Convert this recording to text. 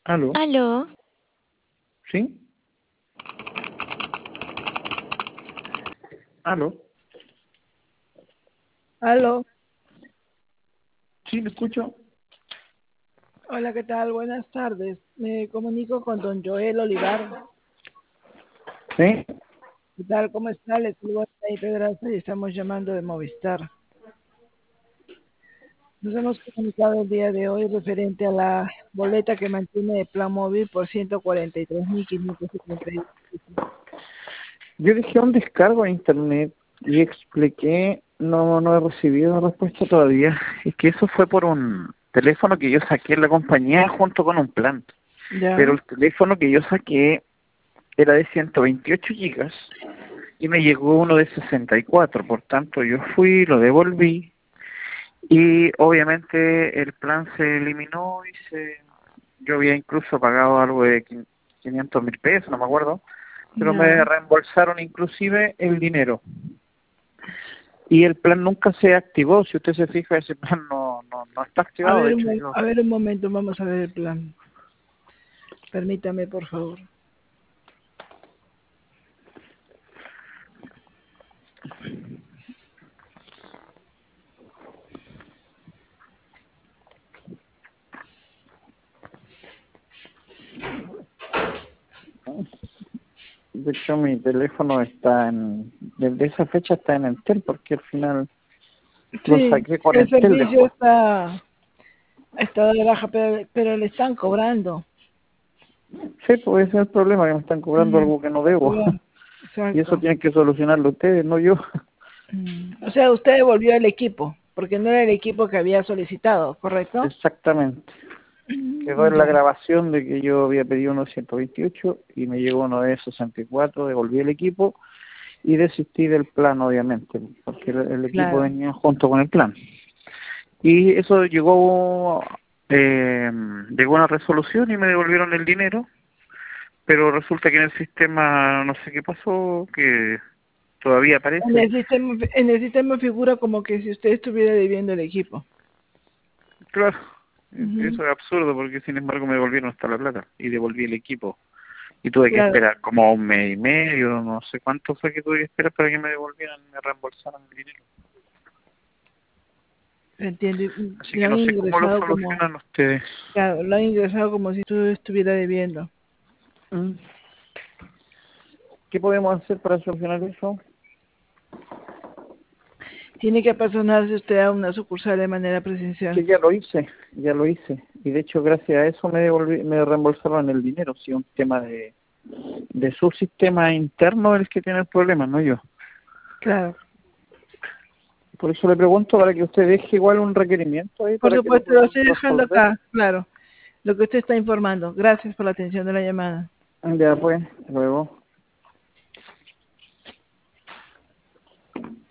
¿Aló? Aló, ¿Sí? ¿Aló? Aló, ¿Sí, me escucho? hola, ¿qué tal? Buenas tardes. Me comunico con don Joel Olivar. ¿Sí? ¿Qué tal? ¿Cómo está? Le saludo ahí Pedraza y estamos llamando de Movistar. Nos hemos comunicado el día de hoy referente a la boleta que mantiene de plan móvil por 143.571. Yo dejé un descargo a internet y expliqué, no he recibido respuesta todavía. Es que eso fue por un teléfono que yo saqué en la compañía junto con un plan. Pero ¿Ya? el teléfono que yo saqué era de 128 gigas y me llegó uno de 64. Por tanto, yo fui, lo devolví y obviamente el plan se eliminó y yo había incluso pagado algo de 500.000 pesos, no me acuerdo, pero me Ya. reembolsaron inclusive el dinero. Y el plan nunca se activó. Si usted se fija, ese plan no está A activado. De ver, hecho, yo... a ver un momento, vamos a ver el plan. Permítame, por favor. De hecho, mi teléfono está desde esa fecha está en Entel, porque al final lo Sí, saqué con el Entel servicio después. está de baja, pero le están cobrando. Sí, pues ese es el problema, que me están cobrando Mm, algo que no debo. claro, Y eso exacto. tienen que solucionarlo ustedes, no yo. O sea, usted devolvió el equipo, porque no era el equipo que había solicitado, ¿correcto? Exactamente. Quedó en la Ya, grabación de que yo había pedido uno de 128 y me llegó uno de 64, devolví el equipo y desistí del plan, obviamente, porque el equipo claro. venía junto con el plan. Y eso llegó a una resolución y me devolvieron el dinero, pero resulta que en el sistema no sé qué pasó, que todavía aparece. En el sistema figura como que si usted estuviera debiendo el equipo. Claro, Ujú, eso es absurdo porque sin embargo me devolvieron hasta la plata y devolví el equipo. Y tuve que claro, esperar como un mes y medio, no sé cuánto fue que tuve que esperar para que me devolvieran, me reembolsaran el dinero. entiendo. Así Lo que han no sé cómo lo ingresado como, solucionan ustedes. claro, lo han ingresado como si tú estuviera debiendo. Mm. ¿Qué podemos hacer para solucionar eso? Tiene que personarse usted a una sucursal de manera Que presencial. ya lo hice. Y de hecho, gracias a eso me reembolsaron el dinero. Sí, un tema de su sistema interno el que tiene el problema, no yo. Claro. Por eso le pregunto para que usted deje igual un requerimiento ahí Por para que lo supuesto, lo podamos estoy dejando resolver. acá, claro. Lo que usted está informando. Gracias por la atención de la llamada. Ya pues, luego.